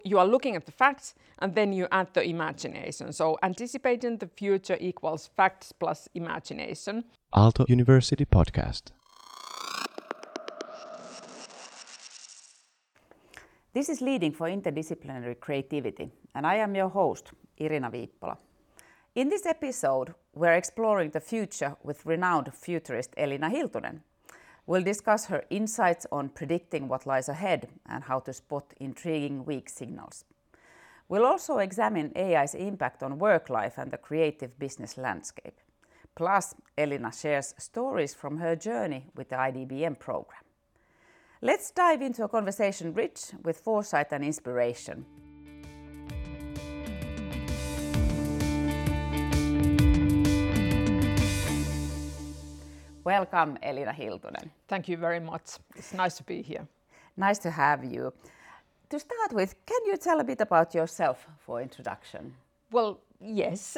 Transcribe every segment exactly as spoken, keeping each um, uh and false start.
you are looking at the facts and then you add the imagination. So anticipating the future equals facts plus imagination. Aalto University Podcast. This is Leading for Interdisciplinary Creativity, and I am your host, Irina Viippola. In this episode, we're exploring the future with renowned futurist Elina Hiltunen. We'll discuss her insights on predicting what lies ahead and how to spot intriguing weak signals. We'll also examine A I's impact on work life and the creative business landscape. Plus, Elina shares stories from her journey with the I D B M program. Let's dive into a conversation rich with foresight and inspiration. Welcome, Elina Hiltunen. Thank you very much. It's nice to be here. Nice to have you. To start with, can you tell a bit about yourself for introduction? Well, yes.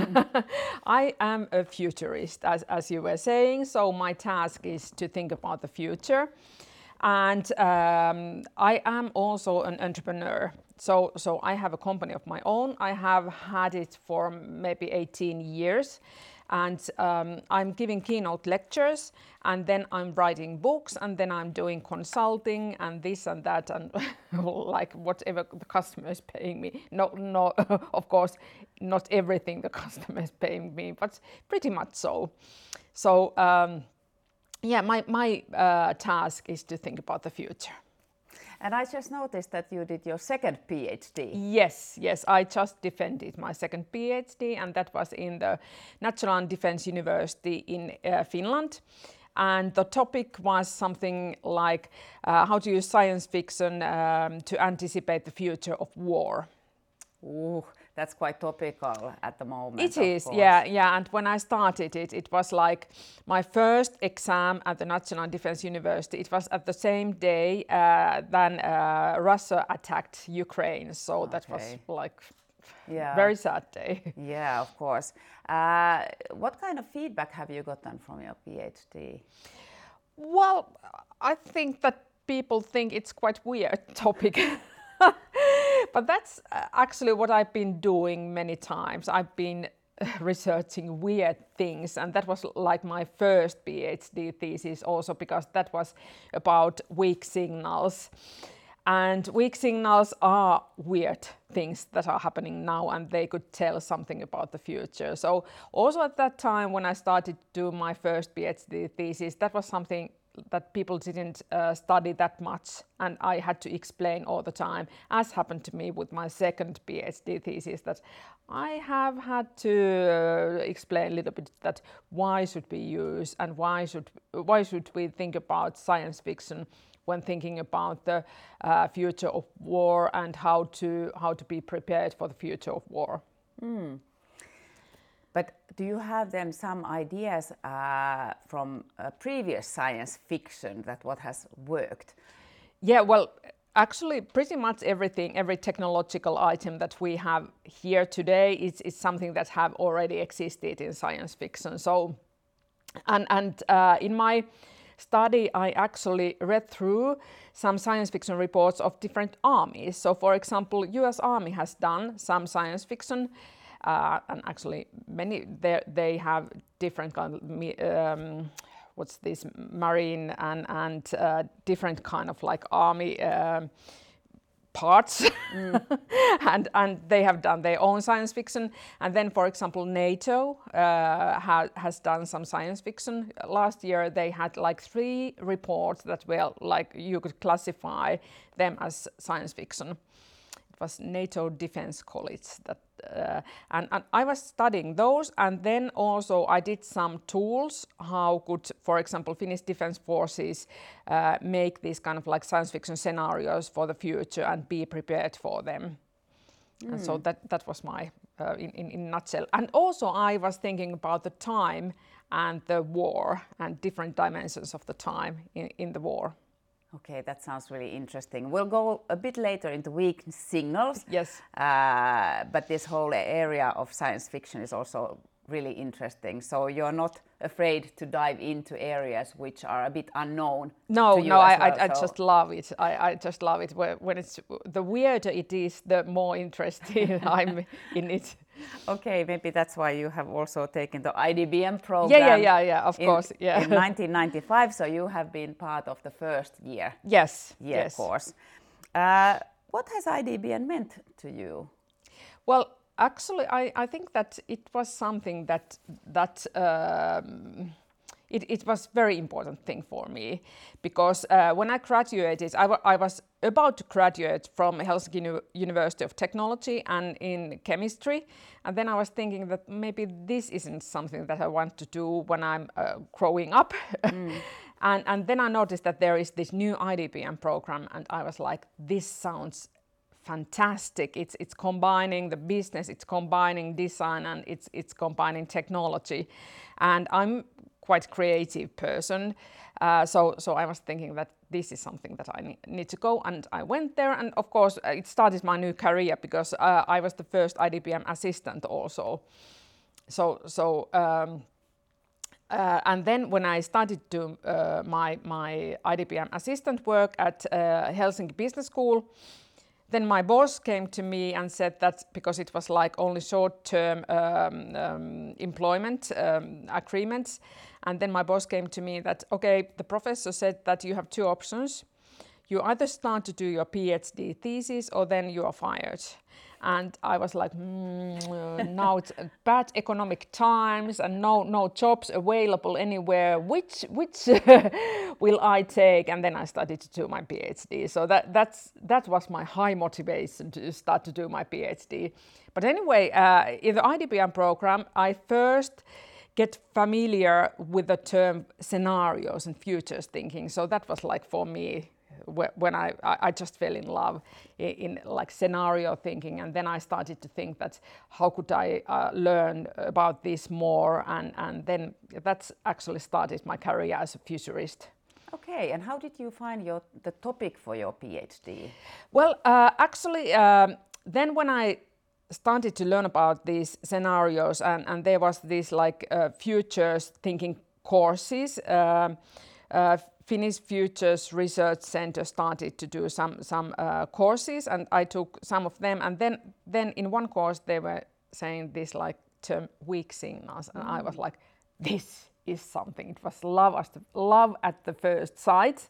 I am a futurist, as, as you were saying, so my task is to think about the future. And um, I am also an entrepreneur. So, so I have a company of my own. I have had it for maybe eighteen years. And um, I'm giving keynote lectures, and then I'm writing books, and then I'm doing consulting and this and that, and like whatever the customer is paying me. No, no, of course, not everything the customer is paying me, but pretty much so. So um, yeah, my, my uh, task is to think about the future. And I just noticed that you did your second PhD. Yes, yes, I just defended my second PhD, and that was in the National Defense University in uh, Finland. And the topic was something like uh, how to use science fiction um, to anticipate the future of war. Ooh, that's quite topical at the moment. It is, yeah, yeah. And when I started it, it was like my first exam at the National Defense University. It was at the same day uh, then uh, Russia attacked Ukraine. So okay. that was like yeah. very sad day. Yeah, of course. Uh, what kind of feedback have you gotten from your PhD? Well, I think that people think it's quite weird topic. But that's actually what I've been doing many times. I've been researching weird things, and that was like my first PhD thesis also, because that was about weak signals. And weak signals are weird things that are happening now, and they could tell something about the future. So also at that time when I started to do my first PhD thesis, that was something that people didn't uh, study that much, and I had to explain all the time, as happened to me with my second PhD thesis, that I have had to uh, explain a little bit that why should we use and why should why should we think about science fiction when thinking about the uh, future of war and how to how to be prepared for the future of war. Mm. But do you have then some ideas uh, from uh, previous science fiction that what has worked? Yeah, well, actually pretty much everything, every technological item that we have here today is, is something that have already existed in science fiction. So, and, and uh, in my study, I actually read through some science fiction reports of different armies. So for example, U S Army has done some science fiction. Uh, and actually, many they have different kind of um, what's this marine and and uh, different kind of like army uh, parts, mm. and and they have done their own science fiction. And then, for example, NATO uh, ha has done some science fiction. Last year, they had like three reports that were like you could classify them as science fiction. It was NATO Defense College that. Uh, and, and I was studying those, and then also I did some tools how could, for example, Finnish Defence Forces uh, make these kind of like science fiction scenarios for the future and be prepared for them. Mm. And so that that was my uh, in, in in nutshell. And also I was thinking about the time and the war and different dimensions of the time in, in the war. Okay, that sounds really interesting. We'll go a bit later into weak signals. Yes. Uh, but this whole area of science fiction is also really interesting. So you're not afraid to dive into areas which are a bit unknown no, to you no, as I, well, I, I so- just love it. I, I just love it. When it's the weirder it is, the more interested I'm in it. Okay, maybe that's why you have also taken the I D B M Yeah, program. yeah, yeah, yeah. Of in, course, yeah. in nineteen ninety-five, so you have been part of the first year. Yes, year yes. course. Uh, what has I D B M meant to you? Well, actually, I, I think that it was something that that um, it, it was very important thing for me, because uh, when I graduated, I, I was about to graduate from Helsinki Uni- University of Technology and in chemistry, and then I was thinking that maybe this isn't something that I want to do when I'm uh, growing up. Mm. and, and then I noticed that there is this new I D B M program, and I was like, this sounds fantastic. It's it's combining the business, it's combining design, and it's it's combining technology. And I'm quite creative person, uh, so so I was thinking that this is something that I ne- need to go, and I went there. And of course, uh, it started my new career, because uh, I was the first I D B M assistant also. So so. Um, Uh, and then when I started to do uh, my my I D B M assistant work at uh, Helsinki Business School, then my boss came to me and said that, because it was like only short-term um, um, employment um, agreements, and then my boss came to me that, okay, the professor said that you have two options. You either start to do your PhD thesis, or then you are fired. And I was like, mm, uh, now it's bad economic times and no no jobs available anywhere. Which which will I take? And then I started to do my PhD. So that that's that was my high motivation to start to do my PhD. But anyway, uh, in the I D B M program, I first get familiar with the term scenarios and futures thinking. So that was like for me, when I, I just fell in love in, in like scenario thinking, and then I started to think that how could I uh, learn about this more, and, and then that's actually started my career as a futurist. Okay, and how did you find your the topic for your PhD? Well, uh, actually, um, then when I started to learn about these scenarios, and, and there was these like uh, futures thinking courses, uh, uh, Finnish Futures Research Center started to do some some uh, courses, and I took some of them. And then then in one course they were saying this like term weak signals, and mm. I was like, this is something. It was love at the, love at the first sight.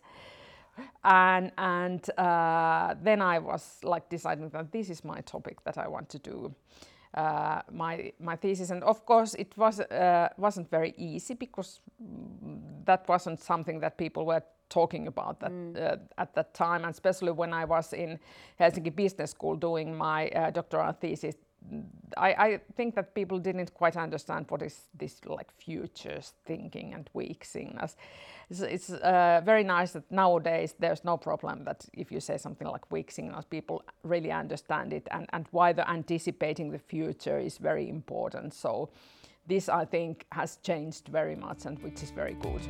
And and uh, then I was like deciding that this is my topic that I want to do uh, my my thesis. And of course it was uh, wasn't very easy, because that wasn't something that people were talking about that, mm. uh, at that time, and especially when I was in Helsinki Business School doing my uh, doctoral thesis. I, I think that people didn't quite understand what is this like futures thinking and weak signals. It's, it's uh, very nice that nowadays there's no problem that if you say something like weak signals, people really understand it, and, and why the anticipating the future is very important. So this, I think, has changed very much, and which is very good.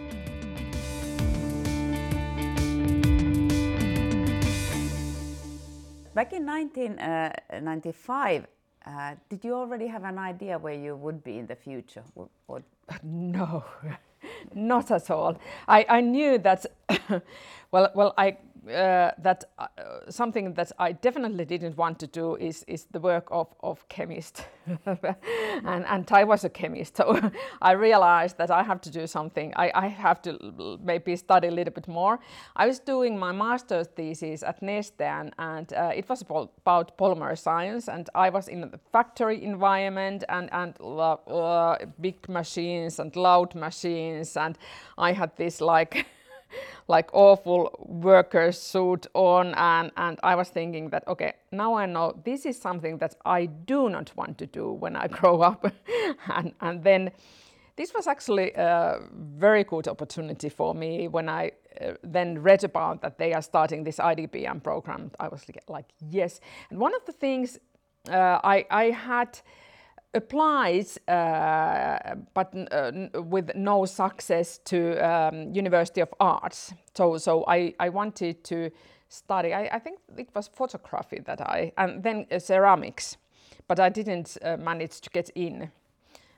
Back in nineteen ninety-five, uh, did you already have an idea where you would be in the future? Or, or no, not at all. I, I knew that, well, well, I uh, that uh, something that I definitely didn't want to do is is the work of of chemist, and and I was a chemist, so I realized that I have to do something. I, I have to maybe study a little bit more. I was doing my master's thesis at Neste, and, and uh, it was about polymer science, and I was in the factory environment, and and uh, big machines and loud machines, and I had this like. like awful worker suit on, and, and I was thinking that, okay, now I know this is something that I do not want to do when I grow up. and, and then this was actually a very good opportunity for me when I uh, then read about that they are starting this I D B M program. I was like, yes. And one of the things uh, I, I had applied, uh, but uh, with no success, to um, University of Arts. So, so I, I wanted to study. I, I think it was photography that I, and then uh, ceramics, but I didn't uh, manage to get in.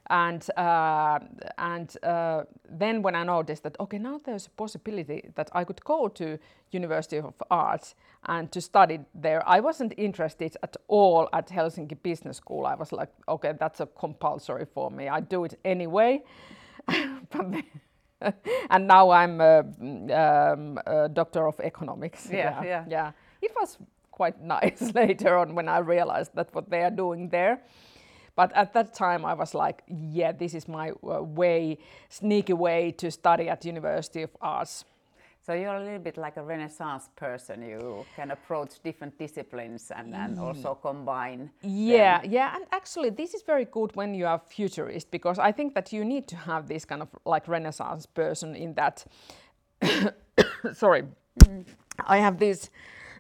And uh, and uh, then when I noticed that, okay, now there's a possibility that I could go to University of Arts and to study there. I wasn't interested at all at Helsinki Business School. I was like, okay, that's a compulsory for me. I do it anyway. But then, and now I'm a, um, a doctor of economics. Yeah, yeah, yeah. yeah. It was quite nice later on when I realized that what they are doing there. But at that time I was like, yeah, this is my uh, way, sneaky way to study at University of Arts. So you're a little bit like a Renaissance person. You can approach different disciplines and, and also combine. Yeah, them. yeah, and actually this is very good when you are futurist, because I think that you need to have this kind of like Renaissance person in that. Sorry, mm. I have this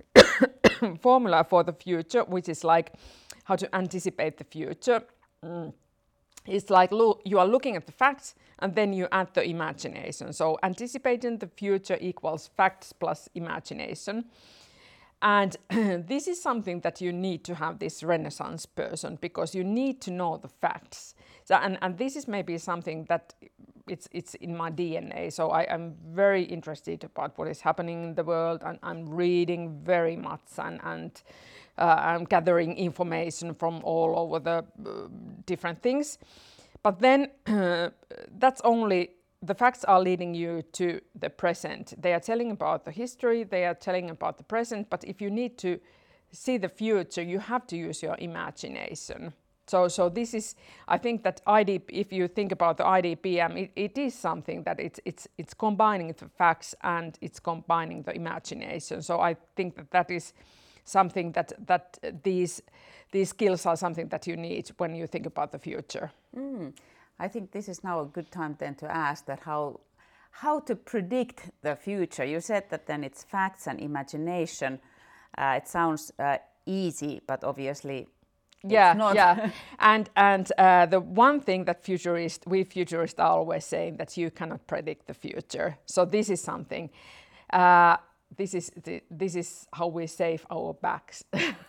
formula for the future, which is like how to anticipate the future. Mm. It's like lo- you are looking at the facts and then you add the imagination. So anticipating the future equals facts plus imagination. And this is something that you need to have this Renaissance person, because you need to know the facts. So, and, and this is maybe something that it's it's in my D N A. So I am very interested about what is happening in the world, and I'm reading very much, and, and uh, I'm gathering information from all over the uh, different things. But then uh, that's only, the facts are leading you to the present. They are telling about the history, they are telling about the present, but if you need to see the future, you have to use your imagination. So, so this is, I think that I D P, if you think about the I D P M, it, it is something that it's it's it's combining the facts and it's combining the imagination. So I think that that is something that that these these skills are something that you need when you think about the future. Mm. I think this is now a good time then to ask that how how to predict the future. You said that then it's facts and imagination. Uh, it sounds uh, easy, but obviously. Yeah, it's not. yeah, and and uh, the one thing that futurists, we futurists are always saying that you cannot predict the future. So this is something. Uh, this is the, this is how we save our backs.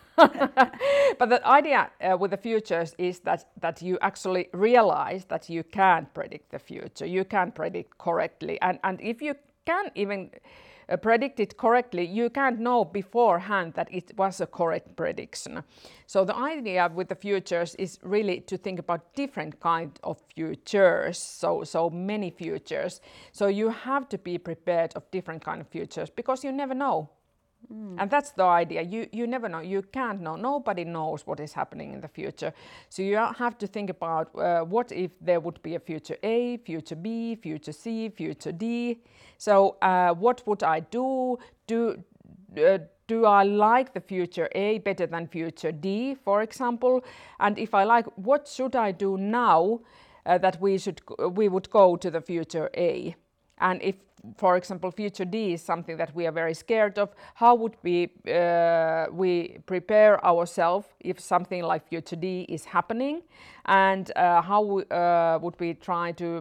But the idea uh, with the futures is that that you actually realize that you can't predict the future. You can't predict correctly, and and if you can even Uh, predict it correctly, you can't know beforehand that it was a correct prediction. So the idea with the futures is really to think about different kind of futures, so so many futures. So you have to be prepared of different kind of futures, because you never know. Mm. And that's the idea. You you never know. You can't know. Nobody knows what is happening in the future. So you have to think about uh, what if there would be a future A, future B, future C, future D. So uh, what would I do? Do uh, do I like the future A better than future D, for example? And if I like, what should I do now uh, that we should we would go to the future A? And if, for example, future D is something that we are very scared of, how would we uh, we prepare ourselves if something like future D is happening, and uh, how we, uh, would we try to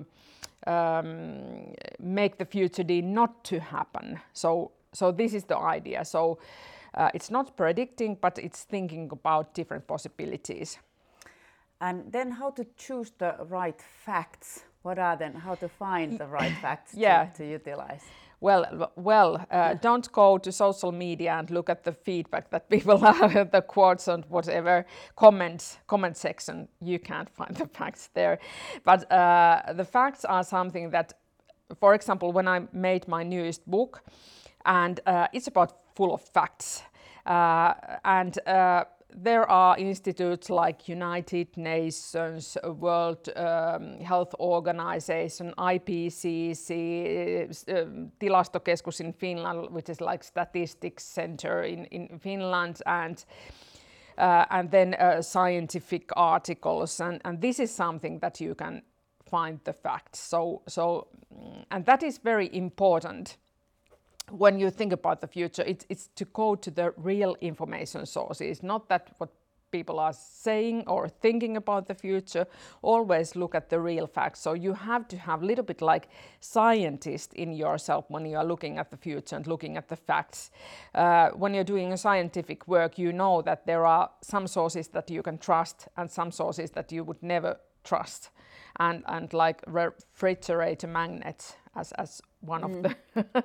um, make the future D not to happen? So, so this is the idea. So uh, it's not predicting, but it's thinking about different possibilities. And then how to choose the right facts? What are then, how to find the right facts yeah. to, to utilize? Well, well, uh, don't go to social media and look at the feedback that people have, the quotes and whatever comments, comment section. You can't find the facts there. But uh, the facts are something that, for example, when I made my newest book, and uh, it's about full of facts, uh, and uh, there are institutes like United Nations, World um, Health Organization, I P C C, uh, Tilastokeskus in Finland, which is like statistics center in, in Finland, and uh, and then uh, scientific articles, and, and this is something that you can find the facts. So so, and that is very important. When you think about the future, it's, it's to go to the real information sources, not that what people are saying or thinking about the future. Always look at the real facts. So you have to have a little bit like scientist in yourself when you are looking at the future and looking at the facts. Uh, when you're doing a scientific work, you know that there are some sources that you can trust and some sources that you would never trust. And, and like refrigerator magnets as, as one mm. of the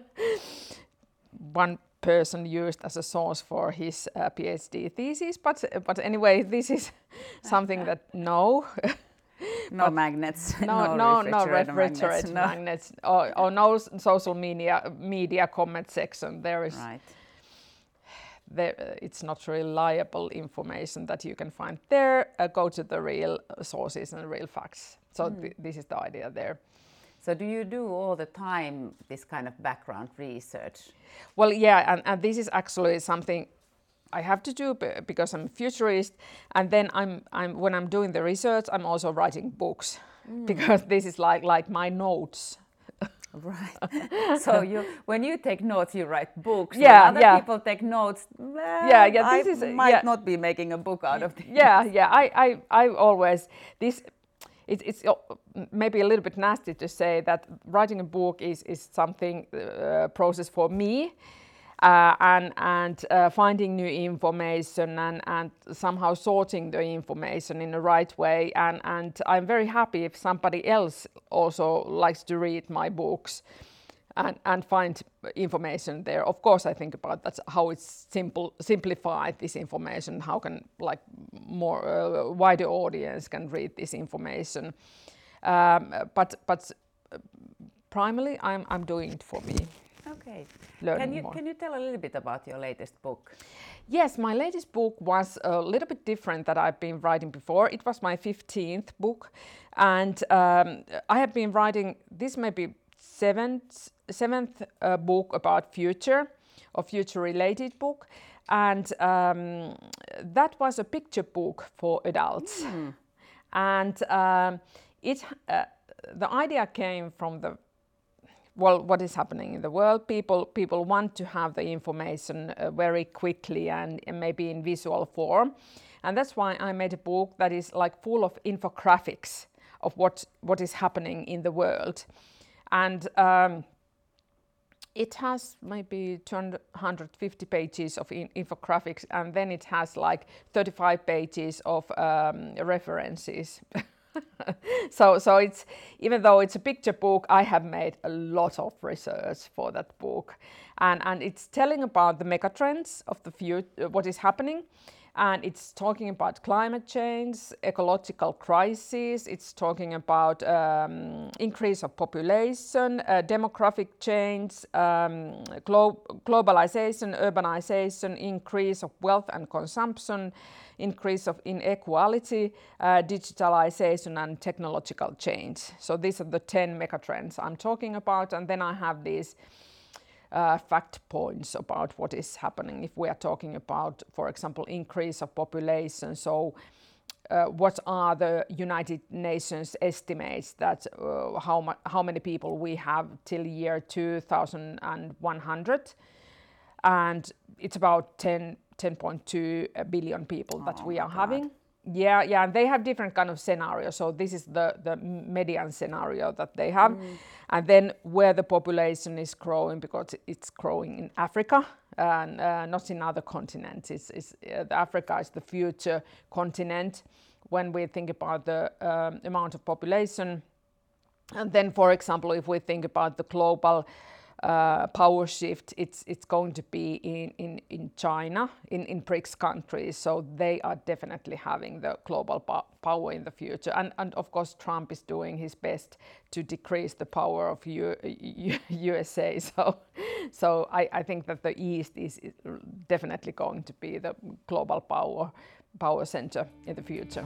one person used as a source for his uh, PhD thesis. But but anyway, this is something that no. No magnets. No, no, no refrigerator no. magnets, or, or no social media media comment section. There is, right. there, uh, it's not reliable information that you can find there. Uh, go to the real sources and real facts. So mm. th- this is the idea there. So do you do all the time this kind of background research? Well, yeah, and, and this is actually something I have to do because I'm a futurist, and then I'm, I'm when I'm doing the research, I'm also writing books mm. because this is like like my notes. Right. So you, when you take notes, you write books. Yeah, when other yeah. people take notes. Well, yeah, yeah. This I is might yeah. not be making a book out of this. Yeah, yeah. I, I, I always this. It, it's maybe a little bit nasty to say that writing a book is is something uh, process for me. Uh, and and uh, finding new information and, and somehow sorting the information in the right way. And, and I'm very happy if somebody else also likes to read my books and, and find information there. Of course, I think about that's how it's simple, simplified this information, how can like more uh, wider audience can read this information. Um, but but primarily, I'm I'm doing it for me. Okay. Learning can you more. can you tell a little bit about your latest book? Yes, my latest book was a little bit different that I've been writing before. It was my fifteenth book, and um, I have been writing this maybe seventh seventh uh, book about future, or future-related book, and um, that was a picture book for adults, mm. and um, it uh, the idea came from the well, what is happening in the world. People people want to have the information uh, very quickly and, and maybe in visual form. And that's why I made a book that is like full of infographics of what, what is happening in the world. And um, it has maybe two hundred fifty pages of in- infographics, and then it has like thirty-five pages of um, references. so so it's even though it's a picture book, I have made a lot of research for that book, and and it's telling about the megatrends of the future, what is happening, and it's talking about climate change, ecological crisis. It's talking about um, increase of population, uh, demographic change, um, glo- globalization, urbanization, increase of wealth and consumption, increase of inequality, uh, digitalization, and technological change. So these are the ten megatrends I'm talking about, and then I have these uh, fact points about what is happening if we are talking about, for example, increase of population. So uh, what are the United Nations estimates that uh, how, mu- how many people we have till year two thousand one hundred, and it's about ten point two billion people that oh we are God. having. Yeah, yeah, and they have different kind of scenarios. So this is the, the median scenario that they have. Mm. And then where the population is growing, because it's growing in Africa and uh, not in other continents. It's, it's, uh, Africa is the future continent when we think about the um, amount of population. And then, for example, if we think about the global Uh, power shift, it's it's going to be in, in, in China, in, in BRICS countries, so they are definitely having the global po- power in the future. And, and of course, Trump is doing his best to decrease the power of U- U- U S A. So, so I, I think that the East is definitely going to be the global power power center in the future.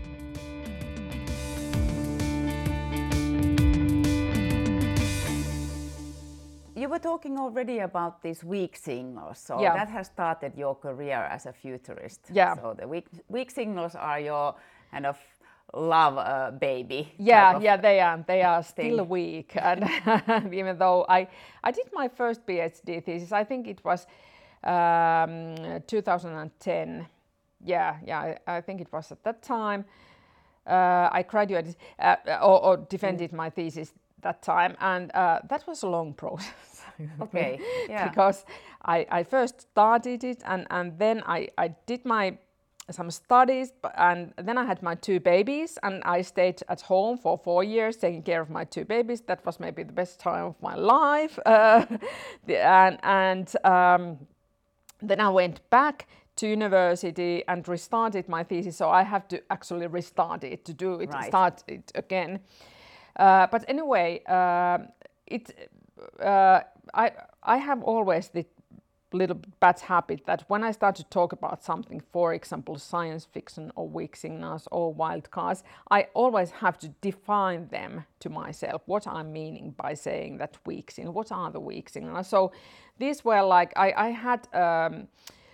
You were talking already about these weak signals, so yeah. that has started your career as a futurist. Yeah. So the weak, weak signals are your kind of love uh, baby. Yeah, yeah, they are. They are thing. still weak, and even though I, I did my first PhD thesis, I think it was um, two thousand ten. Yeah, yeah, I, I think it was at that time. Uh, I graduated uh, or, or defended mm. my thesis that time, and uh, that was a long process. Okay, yeah. Because I, I first started it, and, and then I, I did my some studies, b- and then I had my two babies, and I stayed at home for four years taking care of my two babies. That was maybe the best time of my life. Uh, the- and and um, then I went back to university and restarted my thesis. So I have to actually restart it to do it, Right. start it again. Uh, but anyway, um it uh, I I have always the little bad habit that when I start to talk about something, for example, science fiction or weak signals or wild cards, I always have to define them to myself, what I'm meaning by saying that weak signal, what are the weak signals. So these were like, I, I had um,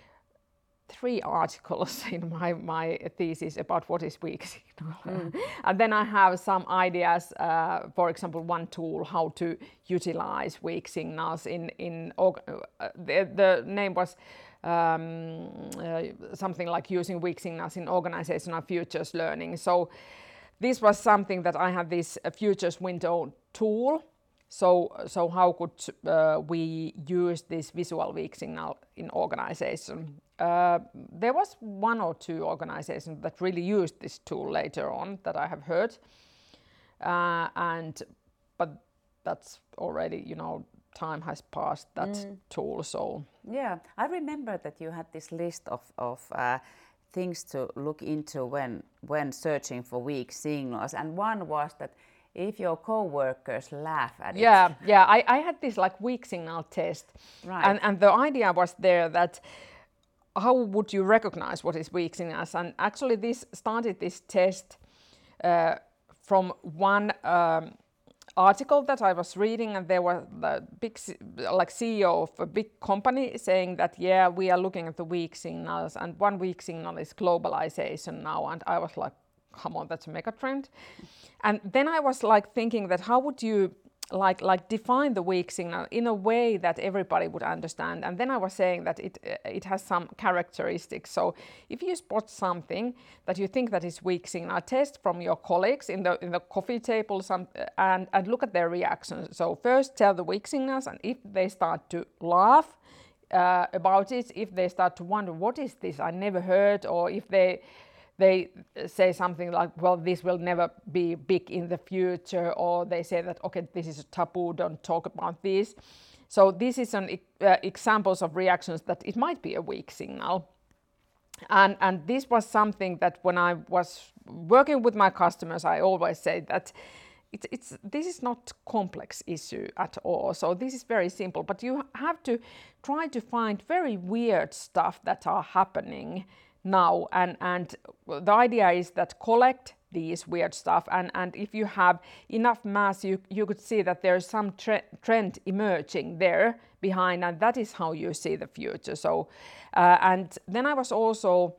three articles in my, my thesis about what is weak signal. Mm. And then I have some ideas, uh, for example, one tool, how to utilize weak signals in, in org- uh, the, the name was um, uh, something like using weak signals in organizational futures learning. So this was something that I have this uh, futures window tool. So, so how could uh, we use this visual weak signal in organization? Uh, there was one or two organizations that really used this tool later on that I have heard, uh, and but that's already, you know, time has passed that mm. tool. So yeah, I remember that you had this list of of uh, things to look into when when searching for weak signals, and one was that if your co-workers laugh at yeah, it. Yeah, yeah. I, I had this like weak signal test, right. and and the idea was there that how would you recognize what is weak signals? And actually, this started this test uh, from one um, article that I was reading, and there was the big like C E O of a big company saying that yeah, we are looking at the weak signals, and one weak signal is globalization now, and I was like, come on, that's a mega trend. And then I was like thinking that how would you like like define the weak signal in a way that everybody would understand? And then I was saying that it uh, it has some characteristics. So if you spot something that you think that is weak signal, test from your colleagues in the in the coffee table some, and and look at their reactions. So first tell the weak signals, and if they start to laugh uh, about it, if they start to wonder what is this I never heard, or if they they say something like, well, this will never be big in the future, or they say that, okay, this is a taboo, don't talk about this. So this is an uh, examples of reactions that it might be a weak signal. And, and this was something that when I was working with my customers, I always say that it's, it's, this is not complex issue at all. So this is very simple, but you have to try to find very weird stuff that are happening now, and and the idea is that collect these weird stuff, and and if you have enough mass, you you could see that there's some tre- trend emerging there behind, and that is how you see the future. So uh, and then I was also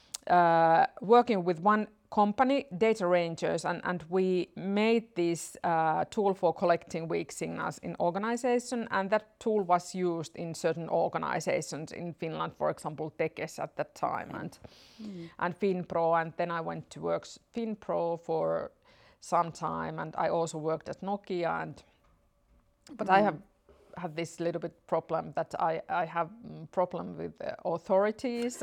uh, working with one company, Data Rangers, and, and we made this uh, tool for collecting weak signals in organization, and that tool was used in certain organizations in Finland, for example, Tekes at that time, and mm. and Finpro, and then I went to work Finpro for some time, and I also worked at Nokia, and but mm. I have had this little bit problem that I, I have problem with the authorities.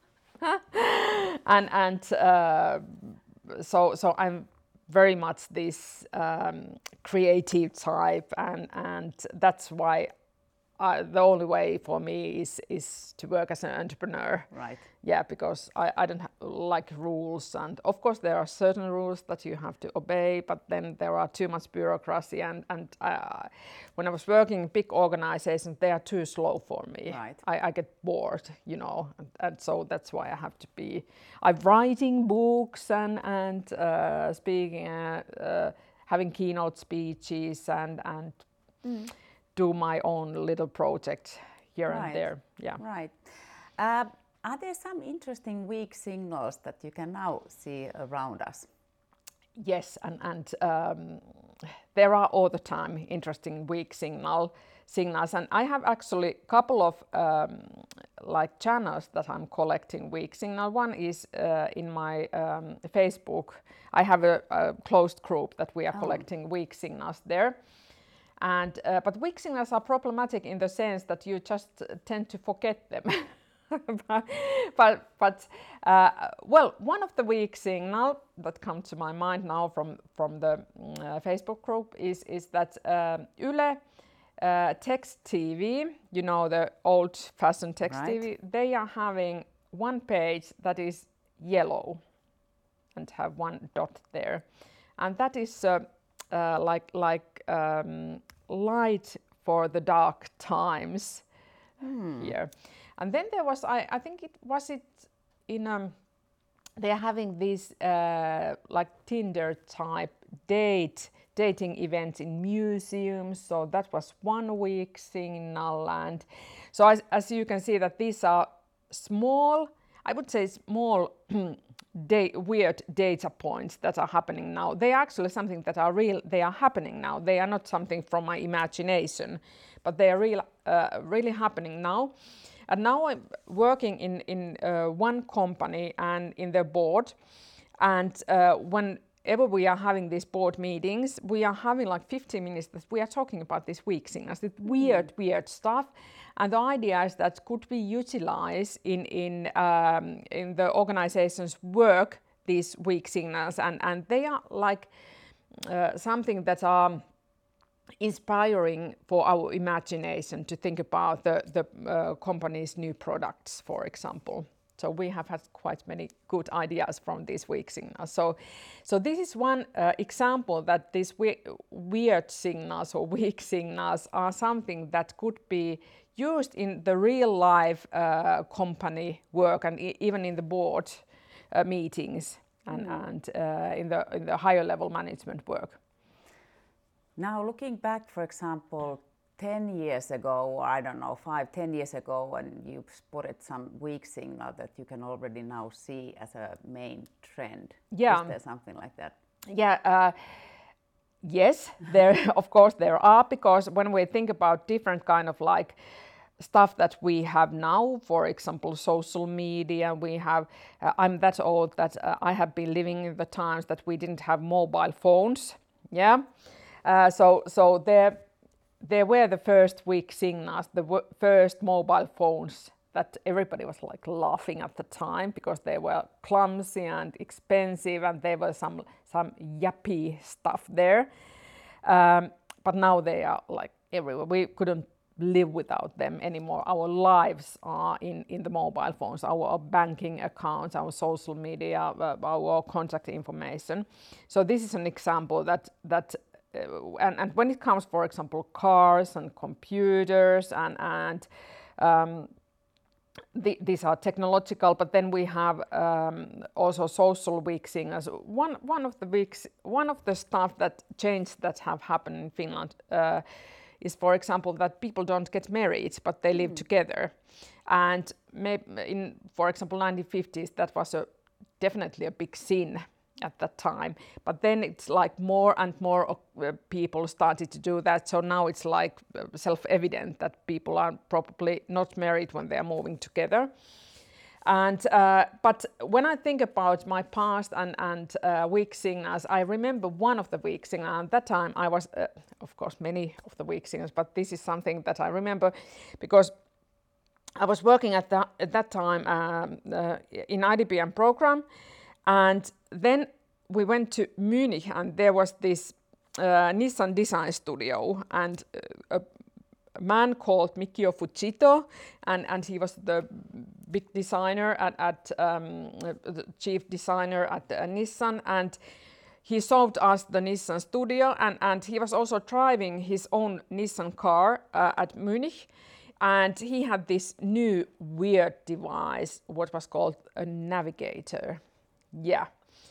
and and uh, so so I'm very much this um, creative type, and and that's why I, the only way for me is is to work as an entrepreneur. Right. Yeah, because I, I don't ha- like rules, and of course there are certain rules that you have to obey, but then there are too much bureaucracy, and and uh, when I was working in big organizations, they are too slow for me. Right. I, I get bored, you know, and, and so that's why I have to be. I'm writing books and and uh, speaking, uh, uh, having keynote speeches, and and. Mm. do my own little project here right. and there. Yeah. Right. Uh, are there some interesting weak signals that you can now see around us? Yes, and, and um, there are all the time interesting weak signal signals, and I have actually a couple of um, like channels that I'm collecting weak signal. One is uh, in my um, Facebook. I have a, a closed group that we are oh. collecting weak signals there. And uh, but weak signals are problematic in the sense that you just tend to forget them. but but, but uh, well, one of the weak signal that comes to my mind now from from the uh, Facebook group is is that um, Yle uh, Text T V, you know, the old-fashioned text Right. T V, they are having one page that is yellow and have one dot there, and that is uh, uh, like like um, light for the dark times Hmm. here. And then there was, I, I think it was it in um, they are having these uh, like Tinder type date dating events in museums. So that was one week signal, and so as, as you can see that these are small, I would say small da- weird data points that are happening now. They are actually something that are real. They are happening now. They are not something from my imagination, but they are real, uh, really happening now. And now I'm working in in uh, one company and in their board, and uh, whenever we are having these board meetings, we are having like fifteen minutes that we are talking about this weak signals, this weird, weird stuff. And the idea is that could we utilize in in um, in the organization's work these weak signals, and and they are like uh, something that are inspiring for our imagination to think about the the uh, company's new products, for example. So we have had quite many good ideas from these weak signals. So, so this is one uh, example that these we- weird signals or weak signals are something that could be used in the real life uh, company work and e- even in the board uh, meetings and, Mm. and uh, in the in the higher level management work. Now, looking back, for example, ten years ago, or I don't know, five, ten years ago, when you spotted some weak signal that you can already now see as a main trend. Yeah. Is there something like that? Yeah. Uh, yes, there of course there are, because when we think about different kind of like stuff that we have now, for example, social media, we have. Uh, I'm that old that uh, I have been living in the times that we didn't have mobile phones. Yeah. Uh, so so there there were the first weak signals, the w- first mobile phones that everybody was like laughing at the time because they were clumsy and expensive, and there was some some yuppie stuff there. Um, but now they are like everywhere. We couldn't live without them anymore. Our lives are in, in the mobile phones, our banking accounts, our social media, uh, our contact information. So this is an example that that uh, and, and when it comes, for example, cars and computers and and um, the, these are technological, but then we have um, also social weak signals. One one of the weeks, one of the stuff that changed that have happened in Finland uh, is, for example, that people don't get married, but they live together. And maybe in, for example, nineteen fifties, that was a definitely a big sin at that time. But then it's like more and more uh, people started to do that. So now it's like uh, self-evident that people are probably not married when they are moving together. And uh, but when I think about my past and and uh, weak signals, I remember one of the weak signals. At that time, I was, uh, of course, many of the weak signals, but this is something that I remember because I was working at, the, at that time um, uh, in I D B M program, and then we went to Munich, and there was this uh, Nissan design studio, and uh, a a man called Mikio Fujito, and, and he was the big designer at, at um, the chief designer at uh, Nissan, and he showed us the Nissan studio, and, and he was also driving his own Nissan car uh, at Munich, and he had this new weird device, what was called a navigator. Yeah.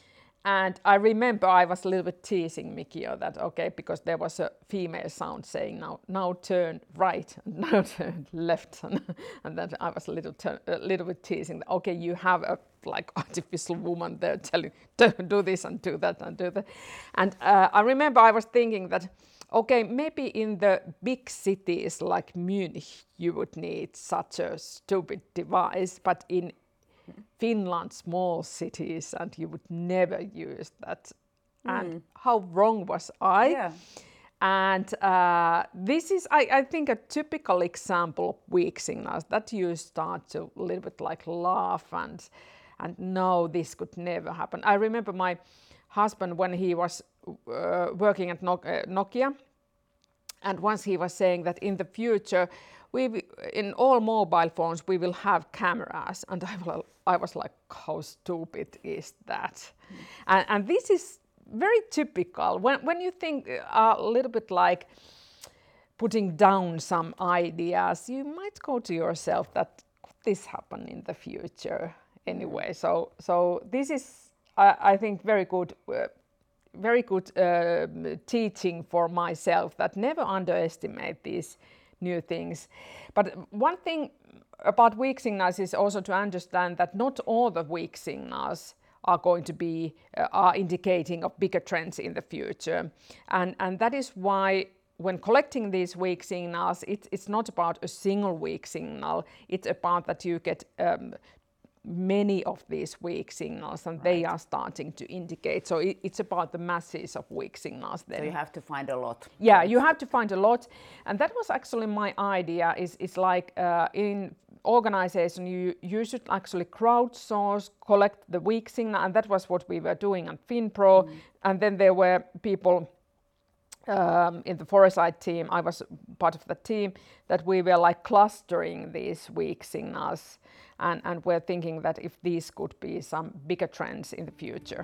And I remember I was a little bit teasing Mikio that, okay, because there was a female sound saying now now turn right and now turn left. And, and then I was a little, turn, a little bit teasing that, okay, you have a like artificial woman there telling, do this and do that and do that. And uh, I remember I was thinking that, okay, maybe in the big cities like Munich, you would need such a stupid device, but in Finland, small cities, and you would never use that. Mm. And how wrong was I? Yeah. And uh, this is, I, I think, a typical example of weak signals that you start to a little bit like laugh and, and no, this could never happen. I remember my husband when he was uh, working at Nokia, and once he was saying that in the future, we in all mobile phones we will have cameras, and I was, I was like, how stupid is that? Mm. And, and this is very typical when when you think uh, a little bit like putting down some ideas, you might go to yourself that could this happen in the future anyway. So so this is I, I think very good. Uh, very good uh, teaching for myself that never underestimate these new things. But one thing about weak signals is also to understand that not all the weak signals are going to be uh, are indicating of bigger trends in the future. And, and that is why when collecting these weak signals, it's, it's not about a single weak signal, it's about that you get um, many of these weak signals, and right. they are starting to indicate. So it, it's about the masses of weak signals then. So you have to find a lot. Yeah, you have to find a lot. And that was actually my idea, is, is like uh, in organization, you, you should actually crowdsource, collect the weak signal, and that was what we were doing at Finpro. Mm. And then there were people Um, in the Foresight team, I was part of the team, that we were like clustering these weak signals, and, and we're thinking that if these could be some bigger trends in the future.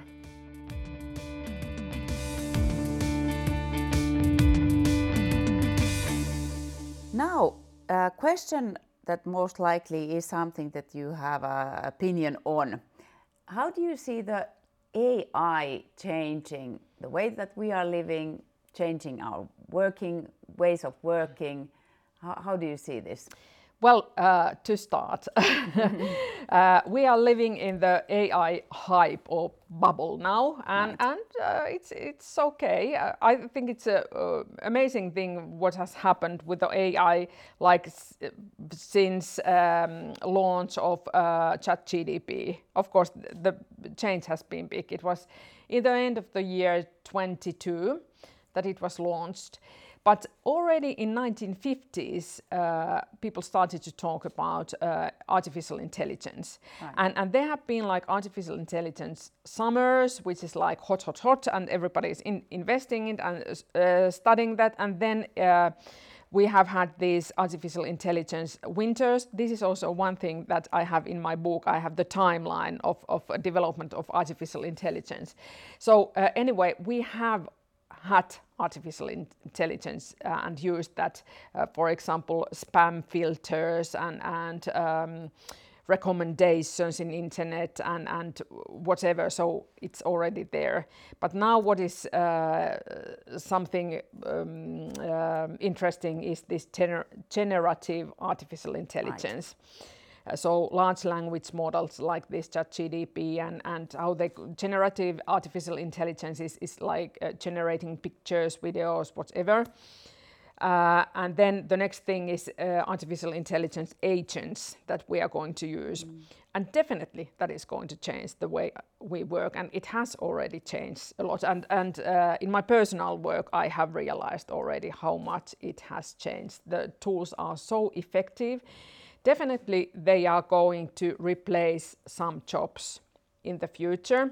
Now, a question that most likely is something that you have an opinion on. How do you see the A I changing the way that we are living, changing our working ways of working? How, how do you see this? Well, uh, to start, uh, we are living in the A I hype or bubble now, and, right. and uh, it's it's okay. Uh, I think it's an uh, amazing thing what has happened with the A I, like s- since um, launch of uh, ChatGPT. Of course, the change has been big. It was in the end of the year twenty-two that it was launched. But already in nineteen fifties, uh, people started to talk about uh, artificial intelligence. Right. And, and there have been like artificial intelligence summers, which is like hot, hot, hot, and everybody's in, investing in and uh, studying that. And then uh, we have had these artificial intelligence winters. This is also one thing that I have in my book. I have the timeline of, of development of artificial intelligence. So uh, anyway, we have had artificial intelligence uh, and used that, uh, for example, spam filters and, and um, recommendations in internet and, and whatever, so it's already there. But now what is uh, something um, uh, interesting is this gener- generative artificial intelligence. Right. Uh, so large language models like this ChatGPT and, and how they generative artificial intelligence is, is like uh, generating pictures, videos, whatever. Uh, and then the next thing is uh, artificial intelligence agents that we are going to use. Mm. And definitely that is going to change the way we work, and it has already changed a lot. And, and uh, in my personal work, I have realized already how much it has changed. The tools are so effective. Definitely they are going to replace some jobs in the future.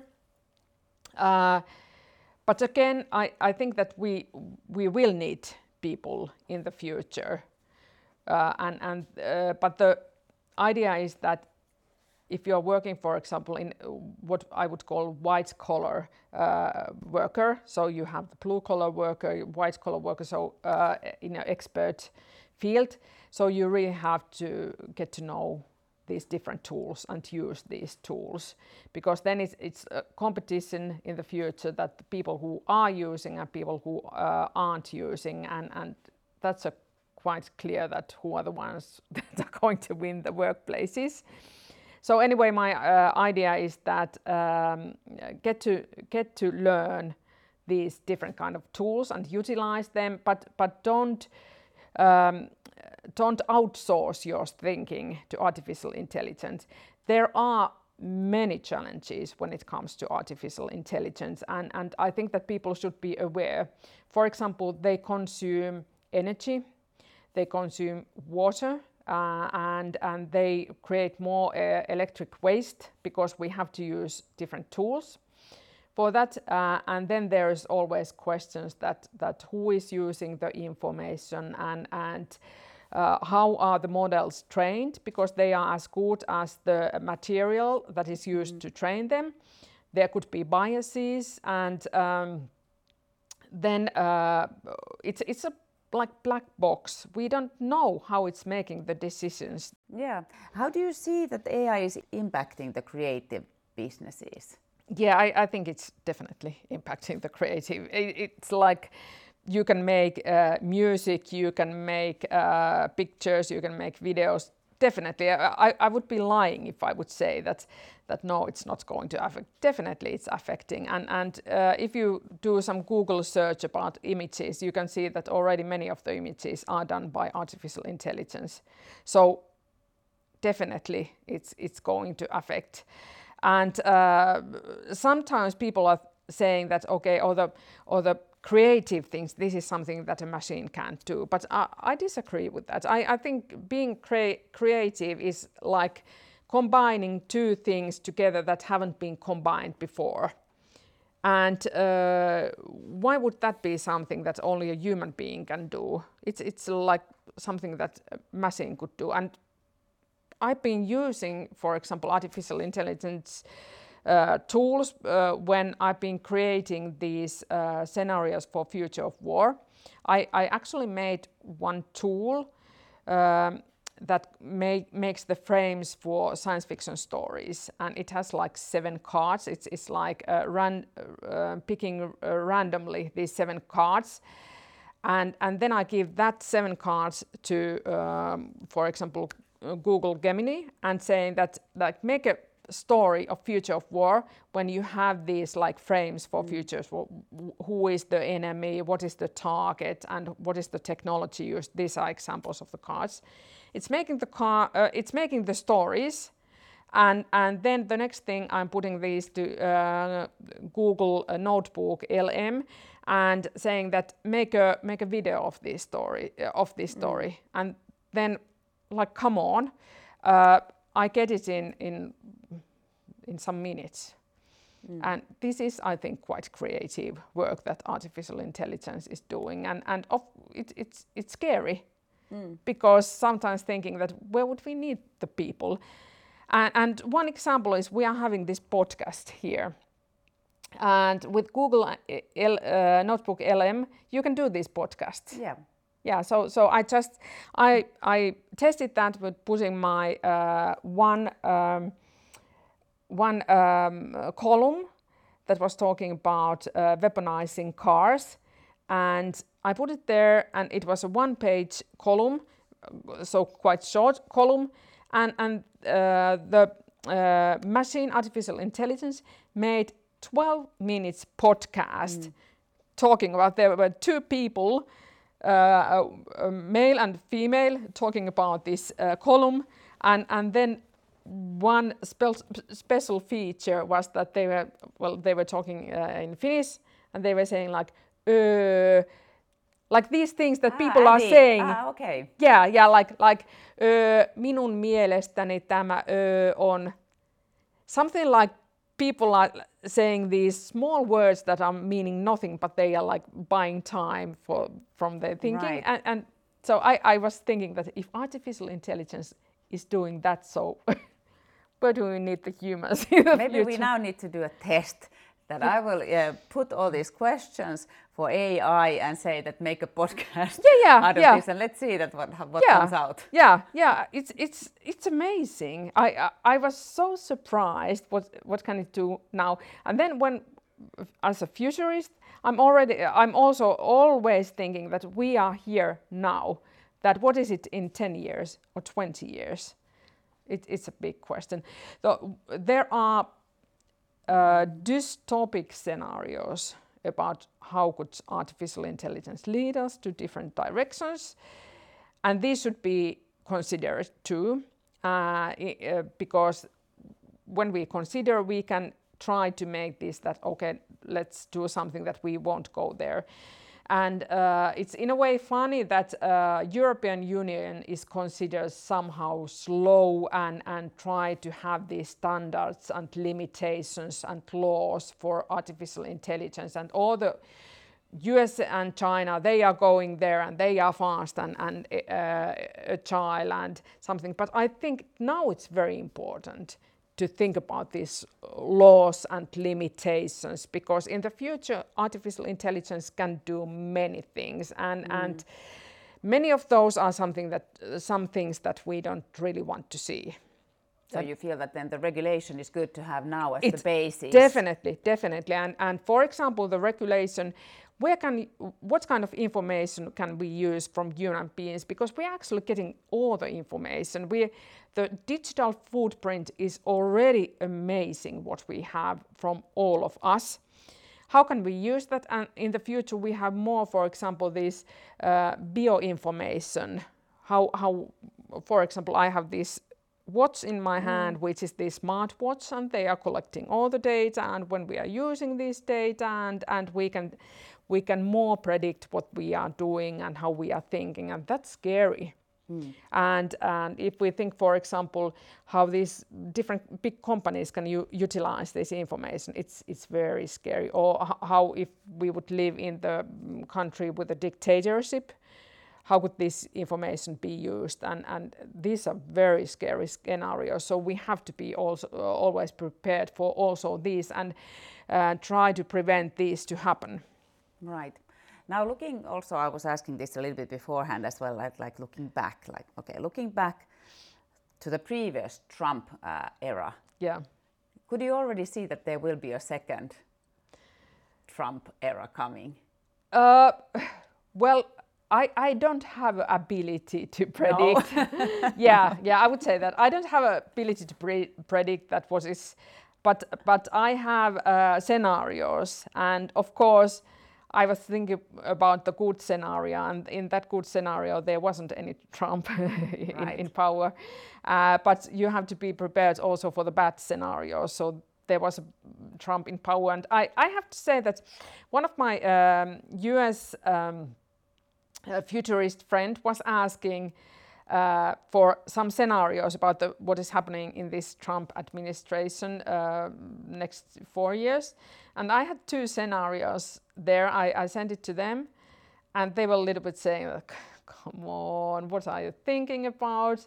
Uh, but again, I, I think that we we will need people in the future. Uh, and and uh, but the idea is that if you're working, for example, in what I would call white collar uh, worker, so you have the blue collar worker, white collar worker, so uh, in an expert field, so you really have to get to know these different tools and use these tools, because then it's, it's a competition in the future that the people who are using and people who uh, aren't using, and, and that's a quite clear that who are the ones that are going to win the workplaces. So anyway, my uh, idea is that um, get to get to learn these different kind of tools and utilize them, but but don't um, don't outsource your thinking to artificial intelligence. There are many challenges when it comes to artificial intelligence, and, and I think that people should be aware. For example, they consume energy, they consume water, uh, and, and they create more uh, electric waste because we have to use different tools for that. Uh, and then there's always questions that, that who is using the information, and, and Uh, how are the models trained, because they are as good as the material that is used mm. to train them. There could be biases, and um, then uh, it's it's a like black box. We don't know how it's making the decisions. Yeah. How do you see that A I is impacting the creative businesses? Yeah, I, I think it's definitely impacting the creative. It, it's like you can make uh, music, you can make uh, pictures, you can make videos. Definitely, I, I would be lying if I would say that that no, it's not going to affect. Definitely, it's affecting. And and uh, if you do some Google search about images, you can see that already many of the images are done by artificial intelligence. So definitely, it's it's going to affect. And uh, sometimes people are saying that okay, or the or the creative things, this is something that a machine can't do. But I, I disagree with that. I, I think being crea- creative is like combining two things together that haven't been combined before. And uh, why would that be something that only a human being can do? It's, it's like something that a machine could do. And I've been using, for example, artificial intelligence Uh, tools uh, when I've been creating these uh, scenarios for Future of War. I, I actually made one tool um, that make, makes the frames for science fiction stories, and it has like seven cards. It's, it's like uh, ran, uh, picking uh, randomly these seven cards, and, and then I give that seven cards to, um, for example, Google Gemini, and saying that like make a story of Future of War when you have these like frames for mm. futures, who is the enemy, what is the target, and what is the technology used. These are examples of the cards. It's making the car uh, it's making the stories, and and then the next thing I'm putting these to uh, Google uh, Notebook L M and saying that make a make a video of this story uh, of this story mm. and then like come on, uh, I get it in in in some minutes. Mm. And this is, I think, quite creative work that artificial intelligence is doing. And, and of, it, it's, it's scary mm. because sometimes thinking that where would we need the people? And, and one example is we are having this podcast here. And with Google L, uh, Notebook L M, you can do these podcasts. Yeah. Yeah, so so I just I I tested that with putting my uh, one um, one um, column that was talking about uh, weaponizing cars, and I put it there, and it was a one-page column, so quite short column, and and uh, the uh, machine artificial intelligence made twelve minutes podcast mm. talking about there were two people. Uh, a, a male and female talking about this uh, column, and and then one spe- special feature was that they were well they were talking uh, in Finnish, and they were saying like uh, like these things that ah, people are saying. Ah, okay. Yeah, yeah, like like uh, minun mielestäni tämä uh, on something like. People are saying these small words that are meaning nothing, but they are like buying time for from their thinking. Right. And, and so I, I was thinking that if artificial intelligence is doing that, so where do we need the humans in the Maybe future? we now need to do a test that I will uh, put all these questions for A I and say that make a podcast yeah, yeah, out of yeah. this, and let's see that what what yeah, comes out. Yeah, yeah, it's it's it's amazing. I, I I was so surprised what what can it do now. And then when, as a futurist, I'm already I'm also always thinking that we are here now. That what is it in ten years or twenty years? It, it's a big question. So there are uh, dystopic scenarios about how could artificial intelligence lead us to different directions, and these should be considered too, uh, uh, because when we consider, we can try to make this that, okay, let's do something that we won't go there. And uh, it's in a way funny that uh, European Union is considered somehow slow and, and try to have these standards and limitations and laws for artificial intelligence, and all the U S and China, they are going there and they are fast and, and uh, agile and something. But I think now it's very important to think about these laws and limitations, because in the future artificial intelligence can do many things, and, mm. and many of those are something that uh, some things that we don't really want to see. So you feel that then the regulation is good to have now as it's the basis? Definitely, definitely. And, and for example, the regulation, where can, what kind of information can we use from human beings? Because we're actually getting all the information. We, the digital footprint is already amazing what we have from all of us. How can we use that? And in the future we have more, for example, this uh, bioinformation. How, how, for example, I have this watch in my mm. hand, which is this smartwatch, and they are collecting all the data, and when we are using this data, and, and we can we can more predict what we are doing and how we are thinking, and that's scary. Mm. And, and if we think, for example, how these different big companies can u- utilize this information, it's it's very scary. Or h- how if we would live in the country with a dictatorship, how could this information be used? And, and these are very scary scenarios. So we have to be also uh, always prepared for also these, and uh, try to prevent these to happen. Right. Now looking also, I was asking this a little bit beforehand as well, like, like looking back, like, okay, looking back to the previous Trump uh, era. Yeah. Could you already see that there will be a second Trump era coming? Uh, well, I, I don't have an ability to predict. No. yeah, yeah, I would say that. I don't have an ability to pre- predict that what is, but, but I have uh, scenarios, and of course, I was thinking about the good scenario, and in that good scenario, there wasn't any Trump in, right. in power. Uh, but you have to be prepared also for the bad scenario. So there was a Trump in power, and I, I have to say that one of my um, U S um, uh, futurist friend was asking uh, for some scenarios about the, what is happening in this Trump administration uh, next four years. And I had two scenarios there. I, I sent it to them, and they were a little bit saying, like, come on, what are you thinking about?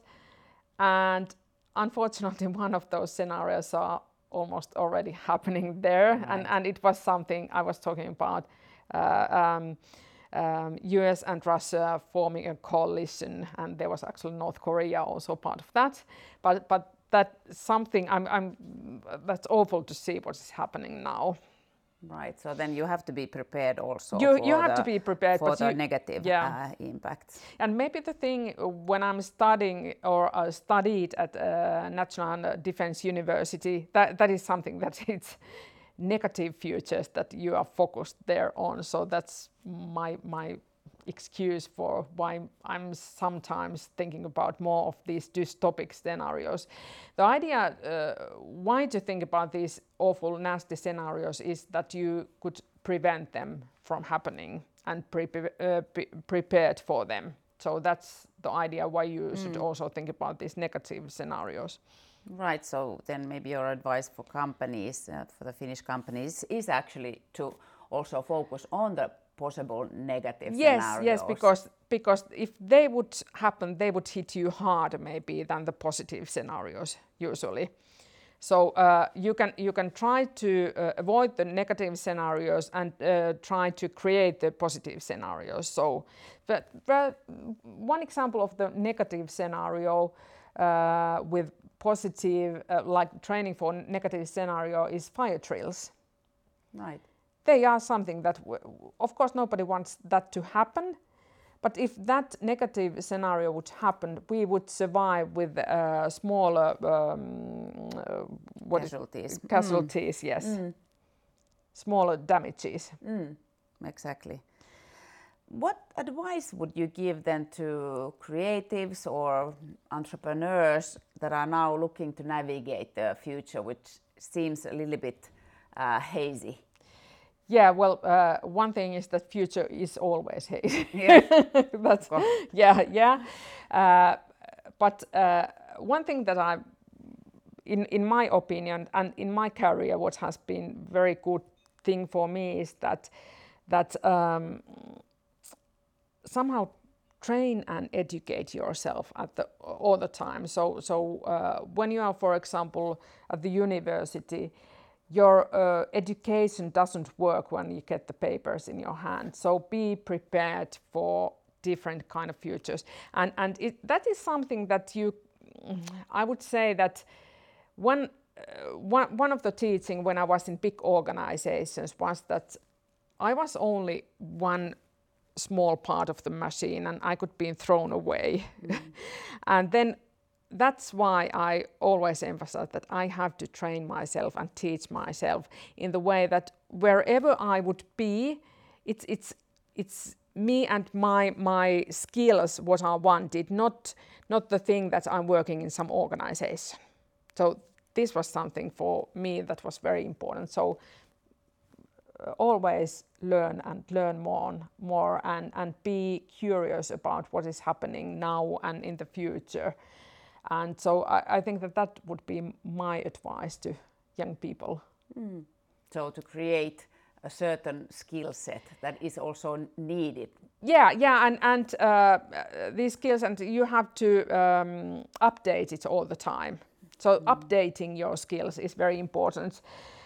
And unfortunately, one of those scenarios are almost already happening there. Right. And, and it was something I was talking about, uh, um, um, U S and Russia forming a coalition, and there was actually North Korea also part of that. But, but that's something, I'm, I'm, that's awful to see what is happening now. Right, so then you have to be prepared also you, for you have the, to be prepared for the you, negative yeah. uh, impacts. And maybe the thing when I'm studying or uh, studied at uh, National Defense University, that, that is something that it's negative futures that you are focused there on. So that's my my excuse for why I'm sometimes thinking about more of these dystopic scenarios. The idea uh, why to think about these awful, nasty scenarios is that you could prevent them from happening and pre- uh, pre- prepared for them. So that's the idea why you mm. should also think about these negative scenarios. Right, so then maybe your advice for companies, uh, for the Finnish companies, is actually to also focus on the possible negative yes, scenarios. Yes, because because if they would happen, they would hit you harder maybe than the positive scenarios usually. So uh, you can you can try to uh, avoid the negative scenarios and uh, try to create the positive scenarios. So, but, but one example of the negative scenario uh, with positive, uh, like training for negative scenario, is fire drills. Right. They are something that, w- of course, nobody wants that to happen. But if that negative scenario would happen, we would survive with uh, smaller um, uh, what casualties. Is, casualties, mm. yes, mm. smaller damages. Mm. Exactly. what advice would you give then to creatives or entrepreneurs that are now looking to navigate the future, which seems a little bit uh, hazy? Yeah, well, uh, one thing is that future is always hazy. Yeah. That's, yeah, yeah. Uh, but uh, one thing that I, in in my opinion and in my career, what has been very good thing for me is that that um, somehow train and educate yourself at the all the time. So so uh, when you are, for example, at the university, your uh, education doesn't work when you get the papers in your hand. So be prepared for different kind of futures. And and it, that is something that you, I would say that one, uh, one, one of the teaching when I was in big organizations was that I was only one small part of the machine and I could be thrown away. Mm. And then that's why I always emphasize that I have to train myself and teach myself in the way that wherever I would be, it's it's it's me and my my skills what I wanted, not not the thing that I'm working in some organization. So this was something for me that was very important. So uh, always learn and learn more more and and be curious about what is happening now and in the future. And so I, I think that that would be my advice to young people. Mm. So to create a certain skill set that is also needed. Yeah, yeah, and and uh, these skills, and you have to um, update it all the time. So mm. updating your skills is very important.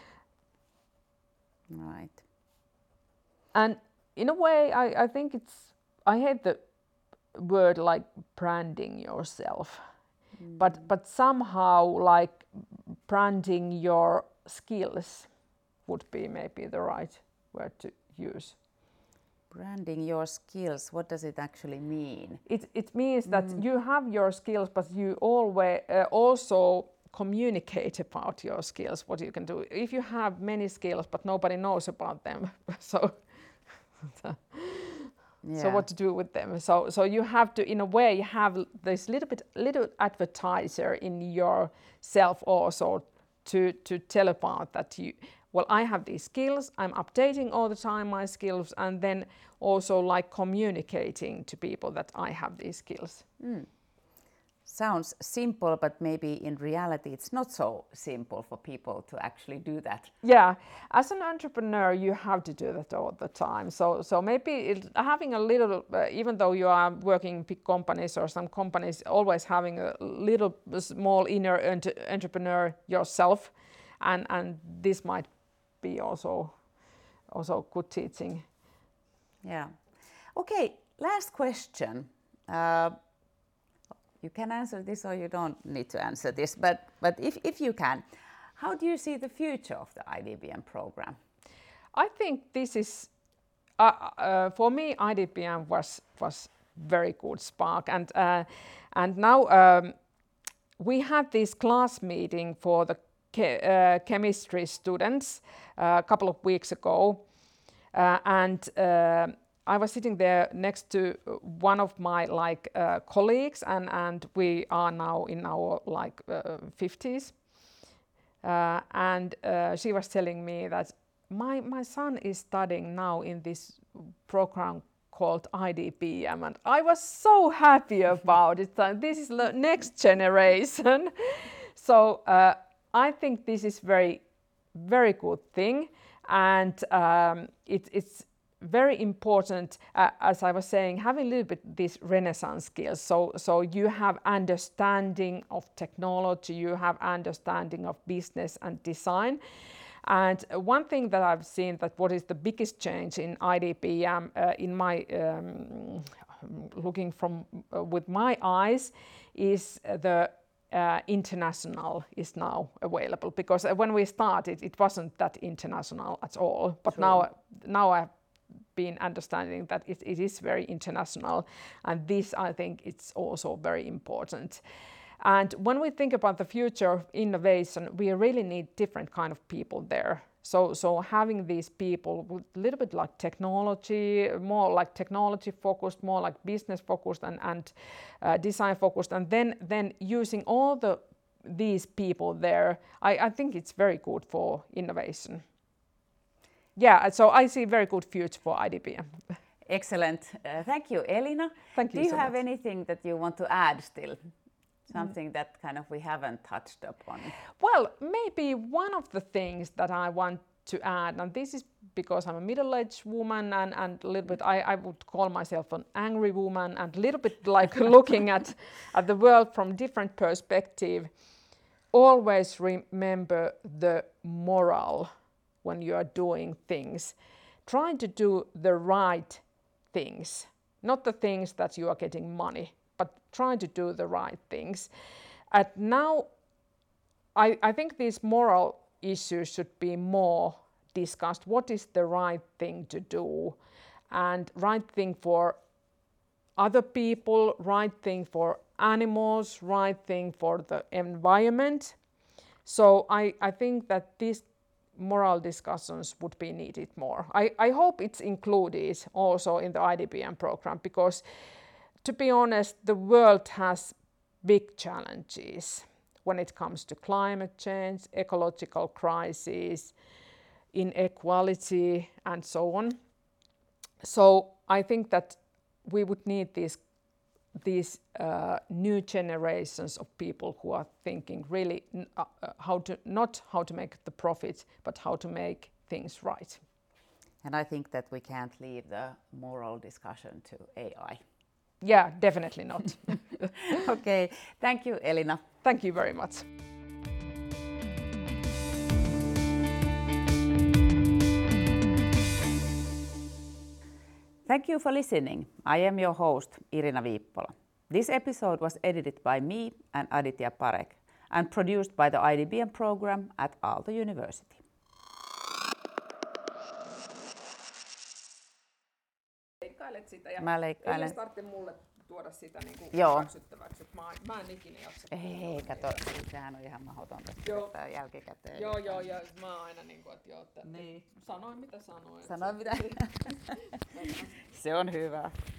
Right. And in a way, I, I think it's, I hate the word like branding yourself. Mm. But but somehow like branding your skills would be maybe the right word to use. Branding your skills, what does it actually mean? It it means that mm. you have your skills, but you always uh, also communicate about your skills, what you can do. If you have many skills but nobody knows about them, so yeah. So what to do with them? So so you have to, in a way, have this little bit little advertiser in yourself also to to tell about that you, well, I have these skills, I'm updating all the time my skills, and then also like communicating to people that I have these skills. Mm. Sounds simple, but maybe in reality it's not so simple for people to actually do that. Yeah, as an entrepreneur, you have to do that all the time. So, so maybe it, having a little, uh, even though you are working in big companies or some companies, always having a little small inner ent- entrepreneur yourself, and and this might be also also good teaching. Yeah. Okay. Last question. Uh, You can answer this or you don't need to answer this, but, but if, if you can, how do you see the future of the I D B M program? I think this is, uh, uh, for me, I D B M was was very good spark. And, uh, and now um, we had this class meeting for the che- uh, chemistry students uh, a couple of weeks ago. Uh, and uh, I was sitting there next to one of my like uh, colleagues, and, and we are now in our like uh, fifties. Uh, and uh, she was telling me that my my son is studying now in this program called I D B M, and I was so happy about it. This is the next generation. So uh, I think this is very, very good thing, and um, it, it's very important, uh, as I was saying, having a little bit these Renaissance skills. So, so you have understanding of technology, you have understanding of business and design. And one thing that I've seen that what is the biggest change in I D B M, uh, in my um, looking from uh, with my eyes, is the uh, international is now available. Because when we started, it wasn't that international at all. But True. now, now I. been understanding that it, it is very international, and this I think it's also very important. And when we think about the future of innovation, we really need different kind of people there. So, so having these people with a little bit like technology, more like technology focused, more like business focused and, and uh, design focused, and then, then using all the these people there, I, I think it's very good for innovation. Yeah, so I see very good future for I D B M. Excellent. Uh, thank you, Elina. Thank you Do you so have much. anything that you want to add still? Something mm. that kind of we haven't touched upon? Well, maybe one of the things that I want to add, and this is because I'm a middle-aged woman and, and a little bit, I, I would call myself an angry woman and a little bit like looking at, at the world from different perspective. Always remember the moral when you are doing things. Try to do the right things, not the things that you are getting money, but try to do the right things. And now, I, I think these moral issues should be more discussed. What is the right thing to do? And right thing for other people, right thing for animals, right thing for the environment. So I, I think that these moral discussions would be needed more. I, I hope it's included also in the I D B M program, because to be honest, the world has big challenges when it comes to climate change, ecological crises, inequality, and so on. So I think that we would need these, these uh, new generations of people who are thinking really uh, how to, not how to make the profits, but how to make things right. And I think that we can't leave the moral discussion to A I. Yeah, definitely not. Okay, thank you, Elina. Thank you very much. Thank you for listening. I am your host, Irina Viippola. This episode was edited by me and Aditya Parek and produced by the I D B M program at Aalto University. Leikkailet sitä ja mä leikkailen. ei tarvitse mulle tuoda sitä niinku hyväksyttäväksi. Mä, mä en ikinä jaksa. Ei, kato, sehän on ihan mahdotonta sitä jälkikäteen. Joo, joo, ja mä oon aina niinku, että joo, että niin. Sanoin mitä sanoin. Sanoin mitä. Se on hyvä.